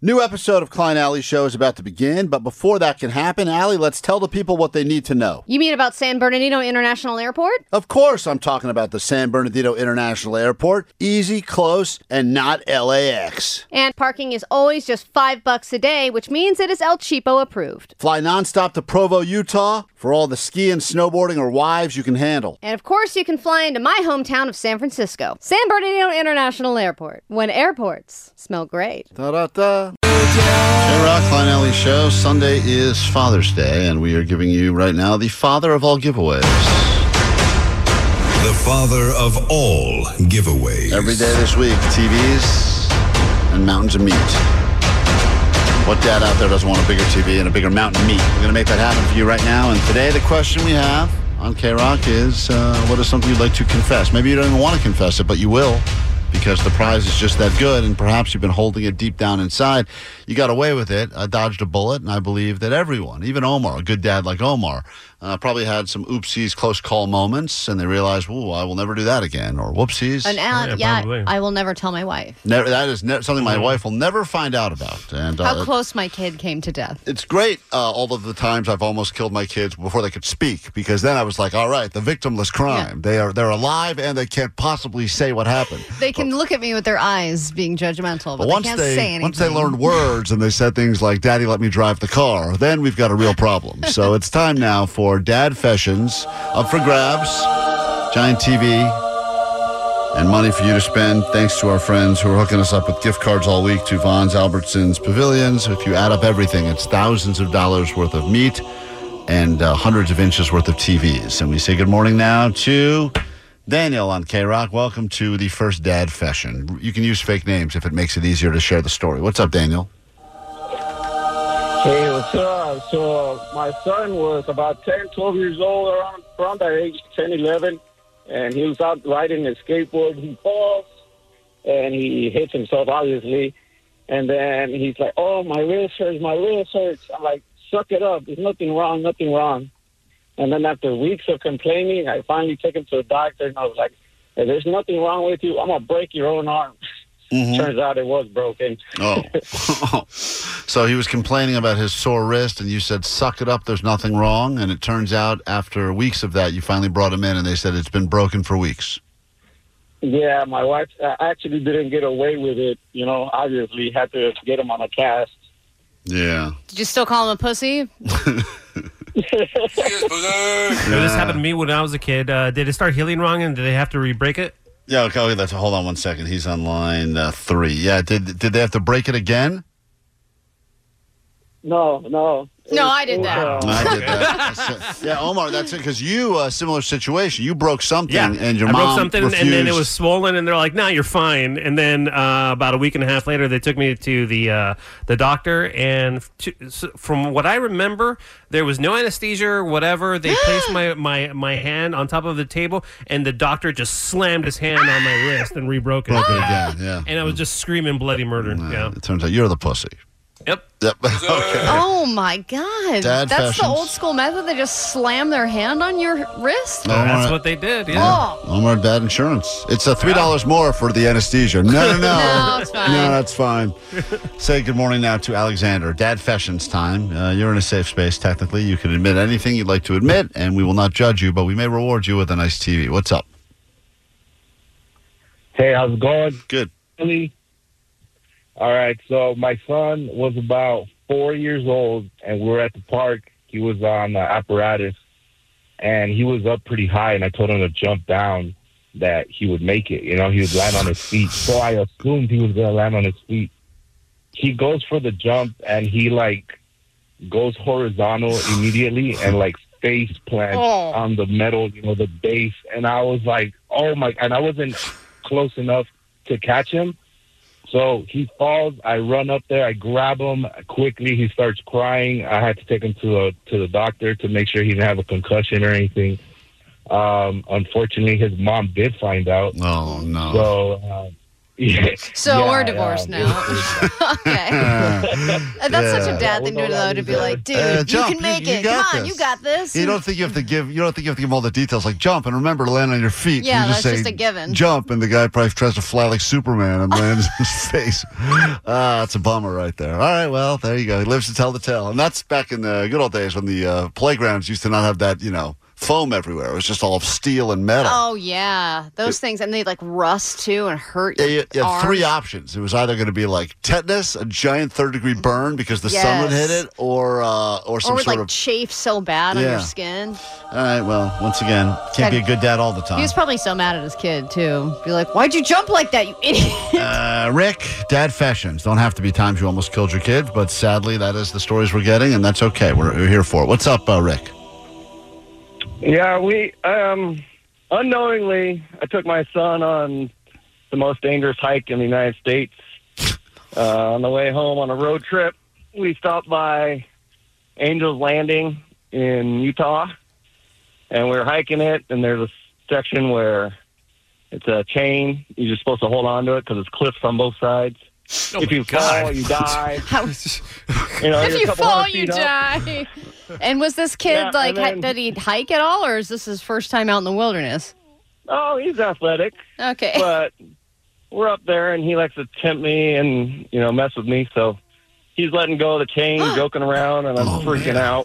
New episode of Klein Alley Show is about to begin, but before that can happen, Allie, let's tell the people what they need to know. You mean about San Bernardino International Airport? Of course I'm talking about the San Bernardino International Airport. Easy, close, and not LAX. And parking is always just $5 a day, which means it is El Cheapo approved. Fly nonstop to Provo, Utah for all the skiing, snowboarding, or wives you can handle. And of course you can fly into my hometown of San Francisco. San Bernardino International Airport. When airports smell great. Da-da-da. K-Rock, Klein Alley Show. Sunday is Father's Day, and we are giving you right now the father of all giveaways. The father of all giveaways. Every day this week, TVs and mountains of meat. What dad out there doesn't want a bigger TV and a bigger mountain of meat? We're going to make that happen for you right now. And today, the question we have on K-Rock is, what is something you'd like to confess? Maybe you don't even want to confess it, but you will, because the prize is just that good, and perhaps you've been holding it deep down inside. You got away with it, dodged a bullet, and I believe that everyone, even Omar, a good dad like Omar, probably had some oopsies, close call moments, and they realized, "Ooh, I will never do that again," or "Whoopsies." And I will never tell my wife. That is something my wife will never find out about. And how close my kid came to death. It's great, all of the times I've almost killed my kids before they could speak, because then I was like, all right, the victimless crime. Yeah. They're alive, and they can't possibly say what happened. They can look at me with their eyes being judgmental, but once they can't say anything. Once they learned words and they said things like, "Daddy, let me drive the car," then we've got a real problem. So it's time now for Dad Fashions, up for grabs, giant TV, and money for you to spend, thanks to our friends who are hooking us up with gift cards all week to Vons, Albertsons, Pavilions. If you add up everything, it's thousands of dollars worth of meat and hundreds of inches worth of TVs. And we say good morning now to Daniel on K-Rock. Welcome to the first Dad Fashion. You can use fake names if it makes it easier to share the story. What's up, Daniel? Hey, what's up? So my son was about 10, 12 years old, around that age, 10, 11, and he was out riding his skateboard. He falls, and he hits himself, obviously. And then he's like, "Oh, my wrist hurts, my wrist hurts." I'm like, "Suck it up. There's nothing wrong, nothing wrong." And then after weeks of complaining, I finally took him to the doctor, and I was like, "Hey, there's nothing wrong with you. I'm going to break your own arm." Mm-hmm. Turns out it was broken. Oh. So he was complaining about his sore wrist, and you said, "Suck it up, there's nothing wrong." And it turns out after weeks of that, you finally brought him in, and they said it's been broken for weeks. Yeah, my wife actually didn't get away with it. You know, obviously had to get him on a cast. Yeah. Did you still call him a pussy? This happened to me when I was a kid. Did it start healing wrong, and did they have to re-break it? Yeah, okay, hold on one second. He's on line 3. Yeah, did they have to break it again? No, I did that. I did that. Yeah, Omar, that's it, because you, a similar situation. You broke something, and your mom broke something, refused. and then it was swollen, and they're like, "Nah, you're fine." And then about a week and a half later, they took me to the doctor, and from what I remember, there was no anesthesia or whatever. They placed my hand on top of the table, and the doctor just slammed his hand on my wrist and re-broke it. Broke it again, yeah. And I was just screaming bloody murder. Yeah. It turns out you're the pussy. Yep. Okay. Oh, my God. Dad That's Fashions. the old school method? They just slam their hand on your wrist? That's what they did, yeah. Oh. Omar, Dad Insurance. It's $3 more for the anesthesia. No. No, it's fine. No, that's fine. Say good morning now to Alexander. Dad Fashions time. You're in a safe space, technically. You can admit anything you'd like to admit, and we will not judge you, but we may reward you with a nice TV. What's up? Hey, how's it going? Good. All right, so my son was about 4 years old, and we were at the park. He was on apparatus, and he was up pretty high, and I told him to jump down, that he would make it. You know, he would land on his feet. So I assumed he was going to land on his feet. He goes for the jump, and he, goes horizontal immediately and, face plants on the metal, the base. And I was like, oh, my, and I wasn't close enough to catch him. So he falls. I run up there. I grab him quickly. He starts crying. I had to take him to the doctor to make sure he didn't have a concussion or anything. Unfortunately, his mom did find out. Oh, no. So So Yeah, we're divorced now. Okay. That's such a dad thing to do, though, to be like, dude, you jump. can make You it. got Come on, this. you got this. You don't think you have to give him all the details, like jump and remember to land on your feet. Yeah, You that's say, just a given. Jump, and the guy probably tries to fly like Superman and lands in his face. That's a bummer right there. All right, well, there you go. He lives to tell the tale. And that's back in the good old days when the playgrounds used to not have that, foam everywhere. It was just all steel and metal. Oh, yeah. Those things. And they, like, rust, too, and hurt your You had arms. 3 options. It was either going to be like tetanus, a giant 3rd-degree burn because the sun would hit Yes. it, or some Or would, sort like, of... chafe so bad on Yeah. your skin. All right, well, once again, can't be a good dad all the time. He was probably so mad at his kid, too. Be like, why'd you jump like that, you idiot? Rick, dad fashions. Don't have to be times you almost killed your kids, but sadly, that is the stories we're getting, and that's okay. We're here for it. What's up, Rick? Yeah, we unknowingly, I took my son on the most dangerous hike in the United States. On the way home on a road trip, we stopped by Angel's Landing in Utah, and we were hiking it, and there's a section where it's a chain. You're just supposed to hold on to it because it's cliffs on both sides. Oh if my you God. fall, you die. If you're a you couple fall, hundred you feet up. die. And was this kid, Yeah, like, and then- did he hike at all, or is this his first time out in the wilderness? Oh, he's athletic. Okay. But we're up there, and he likes to tempt me and, mess with me. So he's letting go of the chain, joking around, and I'm freaking out.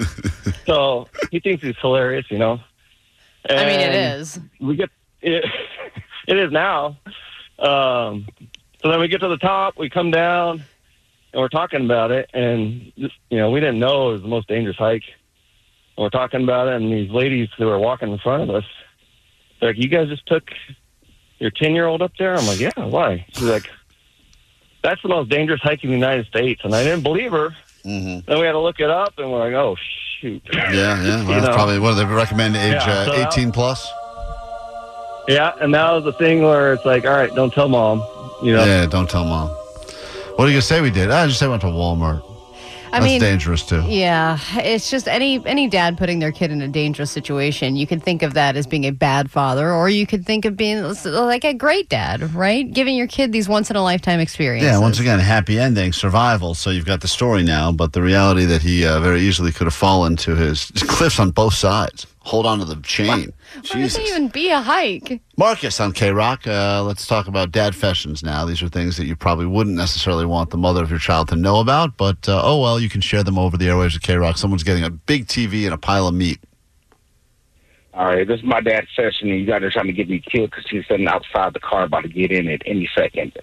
So he thinks he's hilarious, I mean, it And is. We get it. It is now. So then we get to the top, we come down, and we're talking about it. And, we didn't know it was the most dangerous hike. And we're talking about it, and these ladies who are walking in front of us, they're like, you guys just took your 10-year-old up there? I'm like, yeah, why? She's like, that's the most dangerous hike in the United States. And I didn't believe her. Mm-hmm. Then we had to look it up, and we're like, oh, shoot. Yeah. Well, that's probably what do they recommend age Yeah, so 18 plus? Yeah, and that was the thing where it's like, all right, don't tell mom. Yeah, don't tell mom. What are you gonna say we did? I just say we went to Walmart. I That's mean, dangerous too. yeah, it's just any dad putting their kid in a dangerous situation. You could think of that as being a bad father, or you could think of being like a great dad, right? Giving your kid these once-in-a-lifetime experiences. Yeah, once again, happy ending, survival. So you've got the story now, but the reality that he very easily could have fallen to his cliffs on both sides. Hold on to the chain. Why would they even be a hike? Marcus on K-Rock. Let's talk about dad fashions now. These are things that you probably wouldn't necessarily want the mother of your child to know about, but oh well, you can share them over the airwaves of K-Rock. Someone's getting a big TV and a pile of meat. All right, this is my dad's session, and you guys are trying to get me killed because he's sitting outside the car about to get in at any second.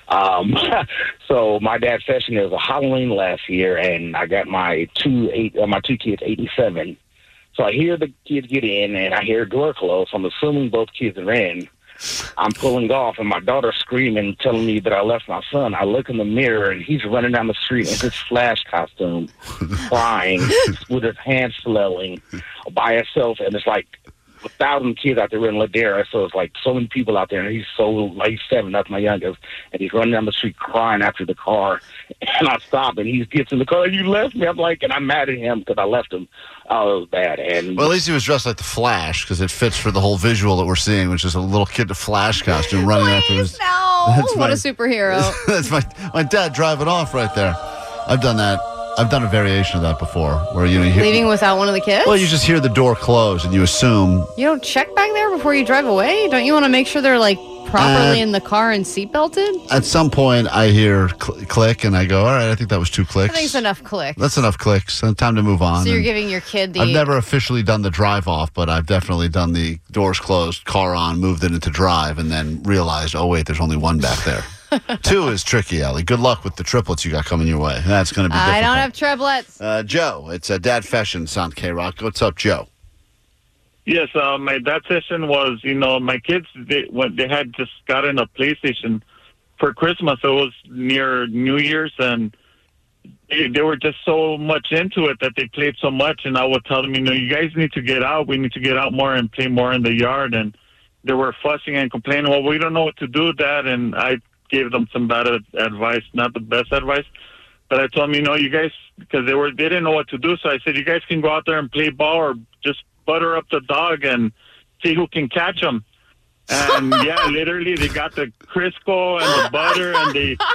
So my dad's session is a Halloween last year, and I got my two kids, 8 and 7. So I hear the kids get in, and I hear a door close. So I'm assuming both kids are in. I'm pulling off, and my daughter's screaming, telling me that I left my son. I look in the mirror, and he's running down the street in his Flash costume, crying, with his hands flailing, by himself. And it's like 1,000 kids out there in Ladera, so it's like so many people out there, and he's 7, that's my youngest, and he's running down the street crying after the car, and I stop, and he gets in the car, you left me, I'm like, and I'm mad at him because I left him. Oh, it was bad. And Well, at least he was dressed like the Flash because it fits for the whole visual that we're seeing, which is a little kid in a Flash costume running after his. Please, no. That's What my- a superhero. That's my dad driving off right there. I've done that. I've done a variation of that before, where you hear, Leaving without one of the kids? Well, you just hear the door close and you assume. You don't check back there before you drive away? Don't you want to make sure they're, like, properly in the car and seatbelted? At some point, I hear click and I go, all right, I think that was 2 clicks. I think it's enough clicks. That's enough clicks. Time to move on. So you're And giving your kid the... I've never officially done the drive off, but I've definitely done the doors closed, car on, moved it into drive, and then realized, oh, wait, there's only one back there. 2 is tricky, Ellie. Good luck with the triplets you got coming your way. That's going to be difficult. I don't have triplets. Joe, it's Dad Fashions on K-Rock. What's up, Joe? Yes, my dad's session was, my kids, they had just gotten a PlayStation for Christmas. It was near New Year's, and they were just so much into it that they played so much. And I would tell them, you guys need to get out. We need to get out more and play more in the yard. And they were fussing and complaining, well, we don't know what to do with that. And I gave them some bad advice, not the best advice. But I told them, you guys, because they didn't know what to do. So I said, you guys can go out there and play ball or just butter up the dog and see who can catch them. And yeah, literally, they got the Crisco and the butter, and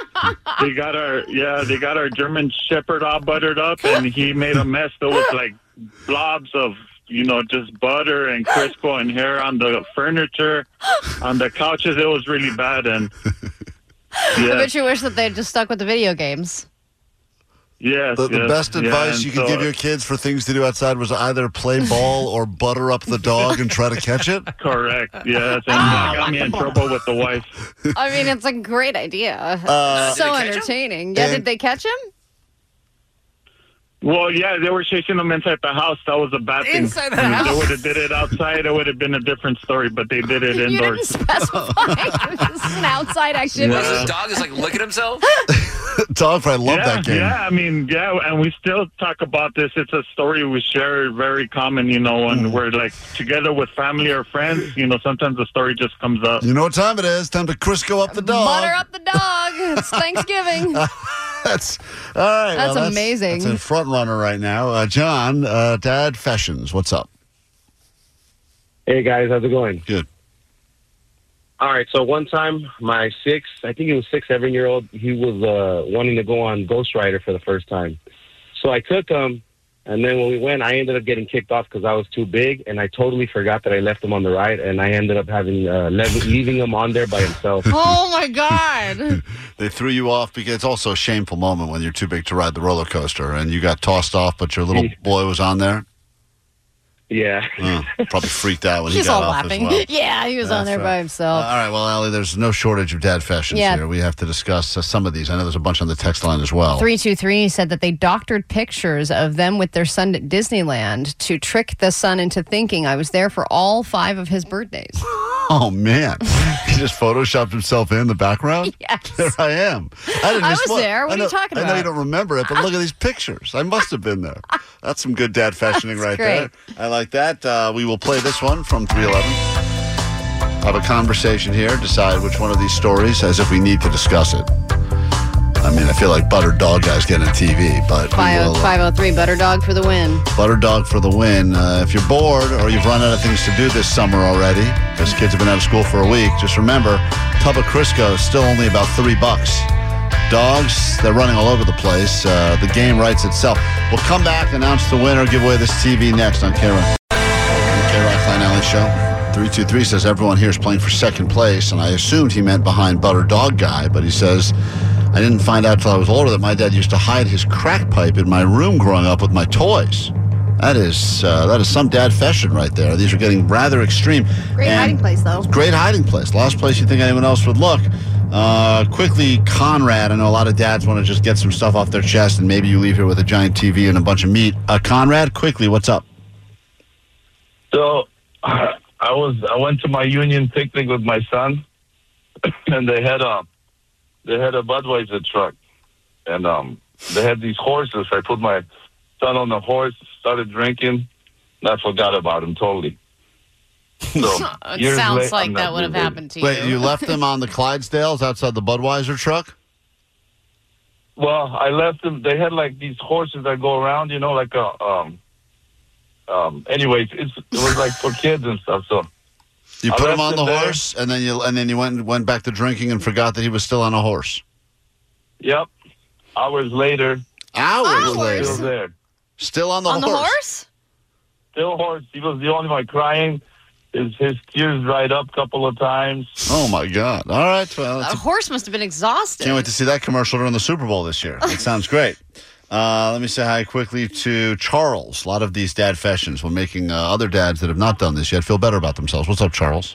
they got our German Shepherd all buttered up, and he made a mess. There was like blobs of just butter and Crisco and hair on the furniture, on the couches. It was really bad, and I bet you wish that they had just stuck with the video games. Yes, The best advice you could give your kids for things to do outside was either play ball or butter up the dog and try to catch it? Correct, yes. And that got me in trouble with the wife. I mean, it's a great idea. So entertaining. Yeah, did they catch him? Well, yeah, they were chasing them inside the house. That was a bad thing. Inside the house? If they would have did it outside, it would have been a different story, but they did it indoors. You didn't specify. This is an outside activity. Was his dog just like licking himself? Dog, I love that game. Yeah, I mean, and we still talk about this. It's a story we share very common, and we're like together with family or friends, sometimes the story just comes up. You know what time it is? Time to Crisco up the dog. Butter up the dog. It's Thanksgiving. That's all right. That's amazing. That's a front runner right now. John, Dad Fessions, what's up? Hey guys, how's it going? Good. All right, so one time my 7-year-old, he was wanting to go on Ghost Rider for the first time. So I took him, and then when we went, I ended up getting kicked off because I was too big, and I totally forgot that I left him on the ride, and I ended up leaving him on there by himself. Oh my God. They threw you off because it's also a shameful moment when you're too big to ride the roller coaster, and you got tossed off, but your little boy was on there. Yeah. Probably freaked out when he He's got all off laughing. as well. Yeah, he was on there by himself. All right, well, Allie, there's no shortage of Dad Fessions here. We have to discuss some of these. I know there's a bunch on the text line as well. 323 said that they doctored pictures of them with their son at Disneyland to trick the son into thinking I was there for all 5 of his birthdays. Oh, man. He just photoshopped himself in the background? Yes. There I am. I was there. What are you talking about? I know you don't remember it, but look at these pictures. I must have been there. That's some good dad fashioning right great. there. I like that. We will play this one from 311. Have a conversation here. Decide which one of these stories, as if we need to discuss it. I mean, I feel like Butter Dog Guy's getting a TV, but 503 Butter Dog for the win. Butter Dog for the win. If you're bored or you've run out of things to do this summer already, because kids have been out of school for a week, just remember, tub of Crisco is still only about $3. Dogs, they're running all over the place. The game writes itself. We'll come back, announce the winner, give away this TV next on K-Rock. K-Rock Klein Alley Show. 323 says everyone here is playing for second place, and I assumed he meant behind Butter Dog Guy, but he says, I didn't find out till I was older that my dad used to hide his crack pipe in my room growing up with my toys. That is some dad fashion right there. These are getting rather extreme. Great hiding place, though. Great hiding place. Last place you think anyone else would look. Quickly, Conrad. I know a lot of dads want to just get some stuff off their chest, and maybe you leave here with a giant TV and a bunch of meat. Conrad, quickly, what's up? So, I went to my union picnic with my son, and they had a Budweiser truck, and they had these horses. I put my son on the horse, started drinking, and I forgot about him totally. So, it sounds like that would have happened to you. Wait, you left them on the Clydesdales outside the Budweiser truck? Well, I left them. They had like these horses that go around, like a. Anyways, it was like for kids and stuff. So you put him on the horse, and then you went back to drinking and forgot that he was still on a horse. Yep. Hours later. Later. Still there. Still on the horse. On the horse? Still horse. He was the only one crying. His tears dried up a couple of times. Oh, my God. All right. Well, The horse must have been exhausted. Can't wait to see that commercial during the Super Bowl this year. It sounds great. Let me say hi quickly to Charles. A lot of these dad fashions, when making other dads that have not done this yet feel better about themselves. What's up, Charles?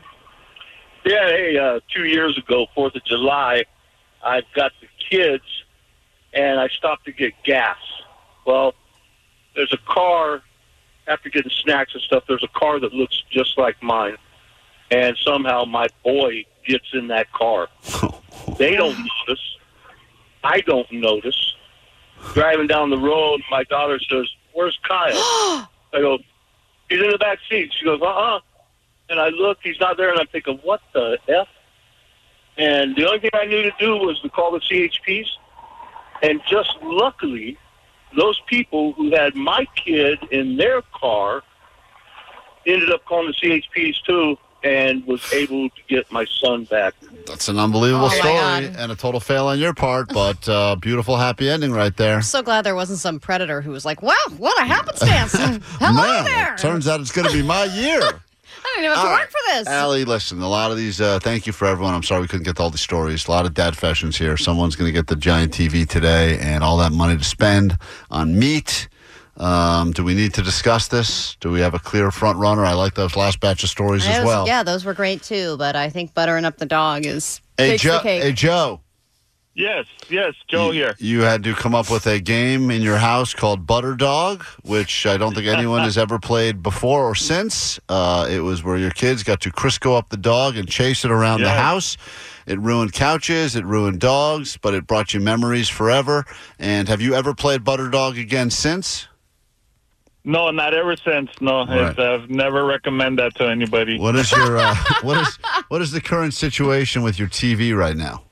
Yeah, hey, 2 years ago, 4th of July, I've got the kids, and I stopped to get gas. Well, there's a car, after getting snacks and stuff, there's a car that looks just like mine, and somehow my boy gets in that car. They don't notice. I don't notice. Driving down the road, my daughter says, "Where's Kyle?" I go, "He's in the back seat." She goes, "Uh-uh." And I look, he's not there, and I'm thinking, what the F? And the only thing I knew to do was to call the CHPs. And just luckily, those people who had my kid in their car ended up calling the CHPs too, and was able to get my son back. That's an unbelievable Oh, my story God. and a total fail on your part, but beautiful happy ending right there. I'm so glad there wasn't some predator who was like, wow, what a happenstance. Hello Man, there. turns out it's going to be my year. I didn't even have to All work right. for this. Allie, listen, a lot of these, thank you for everyone. I'm sorry we couldn't get to all these stories. A lot of dad fashions here. Someone's going to get the giant TV today and all that money to spend on meat. Do we need to discuss this? Do we have a clear front runner? I like those last batch of stories as well. Yeah, those were great too, but I think buttering up the dog is Hey, takes the Joe. cake. Hey, Joe. Yes, Joe here. You had to come up with a game in your house called Butter Dog, which I don't think anyone has ever played before or since. It was where your kids got to Crisco up the dog and chase it around the house. It ruined couches, it ruined dogs, but it brought you memories forever. And have you ever played Butter Dog again since? No, not ever since. No, Right. I've never recommend that to anybody. What is your what is the current situation with your TV right now?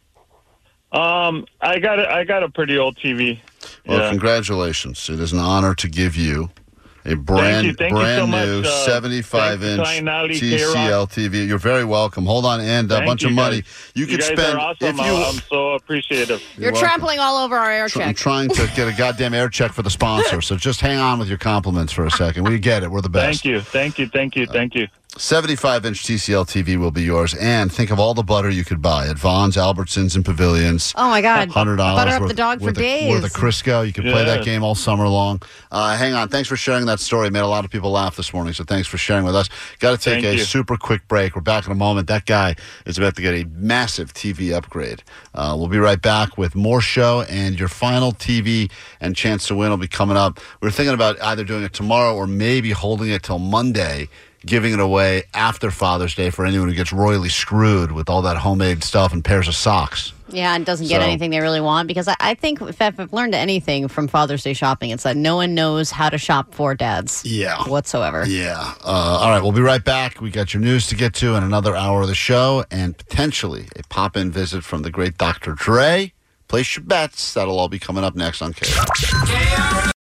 I got a pretty old TV. Well, Yeah. congratulations. It is an honor to give you a brand Thank you so new much, 75-inch thanks, Alley, TCL K-Rock. TV. You're very welcome. Hold on, and a Thank bunch you, of money. guys. You could guys spend are awesome. if you. I'm so appreciative. You're welcome. trampling all over our air I'm check. trying to get a goddamn air check for the sponsor, so just hang on with your compliments for a second. We get it. We're the best. Thank you. 75-inch TCL TV will be yours, and think of all the butter you could buy at Vaughn's, Albertsons, and Pavilions. Oh, my God. $100 Butter up worth- the dog for worth days. Worth a Crisco. You can play that Yes. game all summer long. Hang on. Thanks for sharing that story. It made a lot of people laugh this morning, so thanks for sharing with us. Got to take Thank a you. super quick break. We're back in a moment. That guy is about to get a massive TV upgrade. We'll be right back with more show, and your final TV and chance to win will be coming up. We're thinking about either doing it tomorrow or maybe holding it till Monday, giving it away after Father's Day for anyone who gets royally screwed with all that homemade stuff and pairs of socks. Yeah, and doesn't get So- anything they really want, because I think if I've learned anything from Father's Day shopping, it's that no one knows how to shop for dads. Yeah. Whatsoever. Yeah. All right, we'll be right back. We got your news to get to and another hour of the show, and potentially a pop-in visit from the great Dr. Dre. Place your bets. That'll all be coming up next on K.